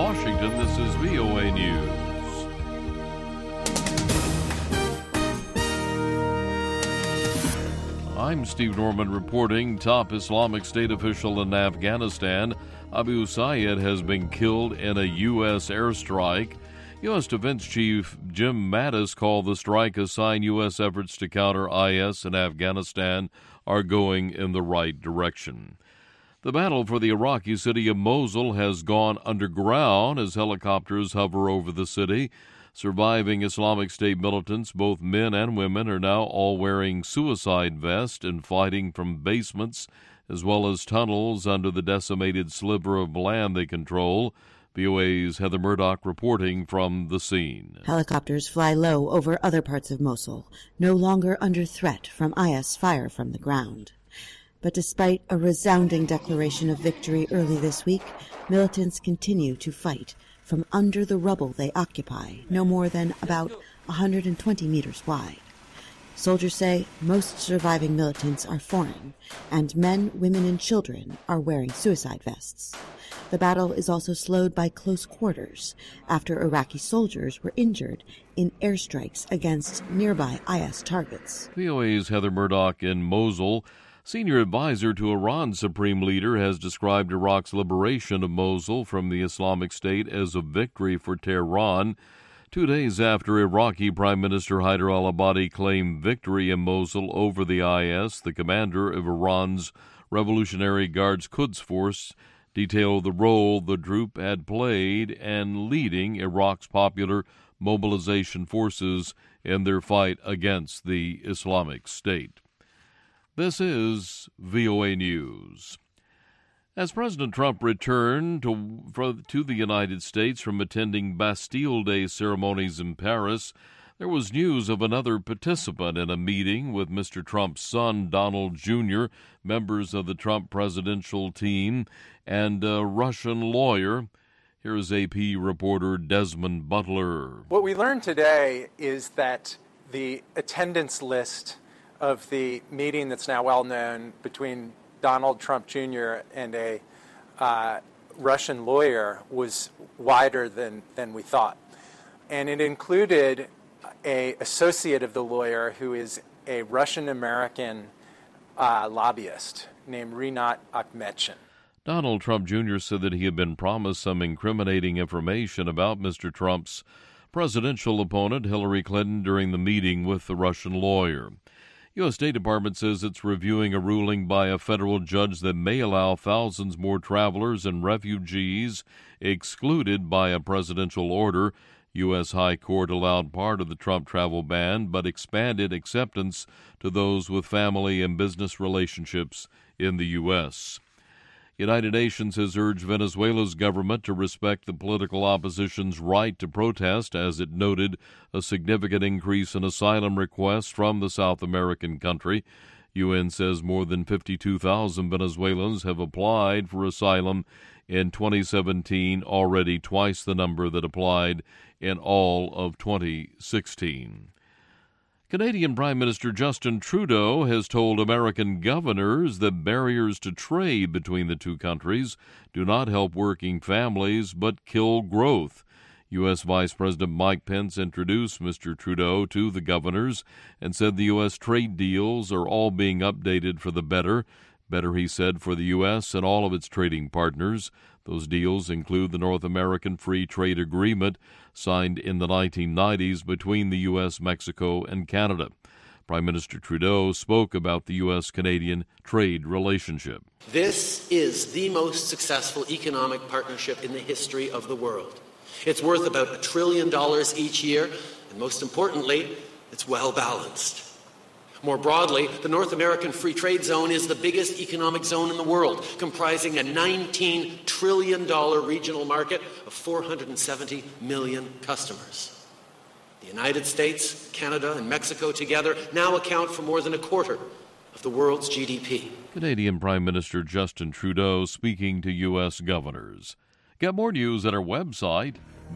Washington, this is VOA News. I'm Steve Norman reporting. Top Islamic State official in Afghanistan, Abu Sayyid, has been killed in a U.S. airstrike. U.S. Defense Chief Jim Mattis called the strike a sign U.S. efforts to counter IS in Afghanistan are going in the right direction. The battle for the Iraqi city of Mosul has gone underground as helicopters hover over the city. Surviving Islamic State militants, both men and women, are now all wearing suicide vests and fighting from basements as well as tunnels under the decimated sliver of land they control. VOA's Heather Murdoch reporting from the scene. Helicopters fly low over other parts of Mosul, no longer under threat from IS fire from the ground. But despite a resounding declaration of victory early this week, militants continue to fight from under the rubble they occupy, no more than about 120 meters wide. Soldiers say most surviving militants are foreign, and men, women, and children are wearing suicide vests. The battle is also slowed by close quarters after Iraqi soldiers were injured in airstrikes against nearby IS targets. VOA's Heather Murdoch in Mosul. Senior advisor to Iran's supreme leader has described Iraq's liberation of Mosul from the Islamic State as a victory for Tehran. 2 days after Iraqi Prime Minister Haider al-Abadi claimed victory in Mosul over the IS, the commander of Iran's Revolutionary Guards Quds Force detailed the role the troop had played in leading Iraq's popular mobilization forces in their fight against the Islamic State. This is VOA News. As President Trump returned to the United States from attending Bastille Day ceremonies in Paris, there was news of another participant in a meeting with Mr. Trump's son, Donald Jr., members of the Trump presidential team, and a Russian lawyer. Here is AP reporter Desmond Butler. What we learned today is that the attendance list of the meeting that's now well known between Donald Trump Jr. and a Russian lawyer was wider than we thought. And it included an associate of the lawyer who is a Russian-American lobbyist named Rinat Akhmetshin. Donald Trump Jr. said that he had been promised some incriminating information about Mr. Trump's presidential opponent, Hillary Clinton, during the meeting with the Russian lawyer. U.S. State Department says it's reviewing a ruling by a federal judge that may allow thousands more travelers and refugees excluded by a presidential order. U.S. High Court allowed part of the Trump travel ban, but expanded acceptance to those with family and business relationships in the U.S. United Nations has urged Venezuela's government to respect the political opposition's right to protest, as it noted a significant increase in asylum requests from the South American country. UN says more than 52,000 Venezuelans have applied for asylum in 2017, already twice the number that applied in all of 2016. Canadian Prime Minister Justin Trudeau has told American governors that barriers to trade between the two countries do not help working families but kill growth. U.S. Vice President Mike Pence introduced Mr. Trudeau to the governors and said the U.S. trade deals are all being updated for the better. Better, he said, for the U.S. and all of its trading partners. Those deals include the North American Free Trade Agreement signed in the 1990s between the U.S., Mexico, and Canada. Prime Minister Trudeau spoke about the U.S.-Canadian trade relationship. This is the most successful economic partnership in the history of the world. It's worth about $1 trillion each year, and most importantly, it's well-balanced. More broadly, the North American Free Trade Zone is the biggest economic zone in the world, comprising a $19 trillion regional market of 470 million customers. The United States, Canada, and Mexico together now account for more than a quarter of the world's GDP. Canadian Prime Minister Justin Trudeau speaking to U.S. governors. Get more news at our website,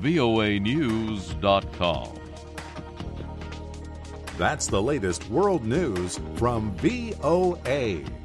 voanews.com. That's the latest world news from VOA.